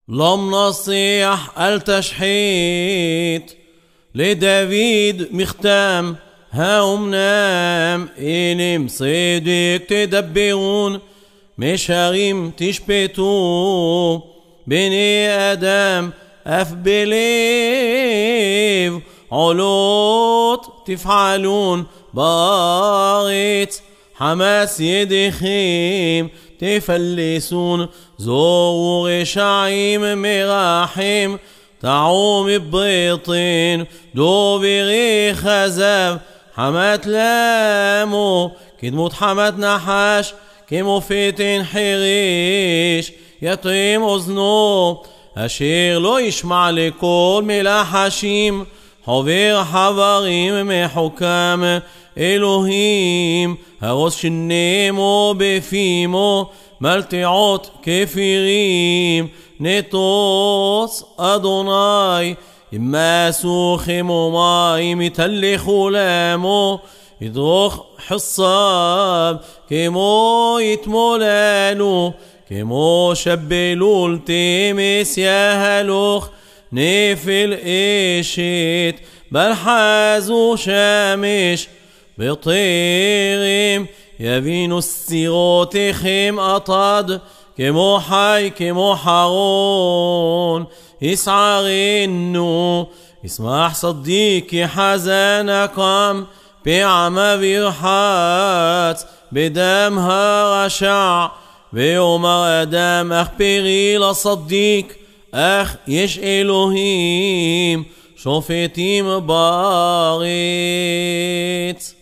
لم نصيح التشحيت لدافيد مختام هاهم نام إنم صديق تدبرون مشاريم تشبتو بني آدم أفبليف علوت تفعلون بارت حماس يدخيم تفلسون زور شعيم مراحم تعوم ببيطين دوبري خزف حمات لامو كدموت حمات نحاش كمو فيتين حريش يطيم أذنو أشير لو يشمع لكل ملاحشيم حوير حواريم محكام إلهيم هروس شنيمو بفيمو ملتعوت كفيريم نتوس أدوناي إما سوخمو ماي متل خلامو يدروخ حصاب كمو يتمولانو كمو شبلو التمس يا هلوخ نفل إيشيت بالحازو شامش بطيرم يبين السيروت خيم أطاد كمو حي كمو حارون يسعرنو اسمح صديقي حزنكم بعمى برحات بدمها رشع بيوم أدم أخبري لصديق أخ يش إلهيم شوفتيم باريت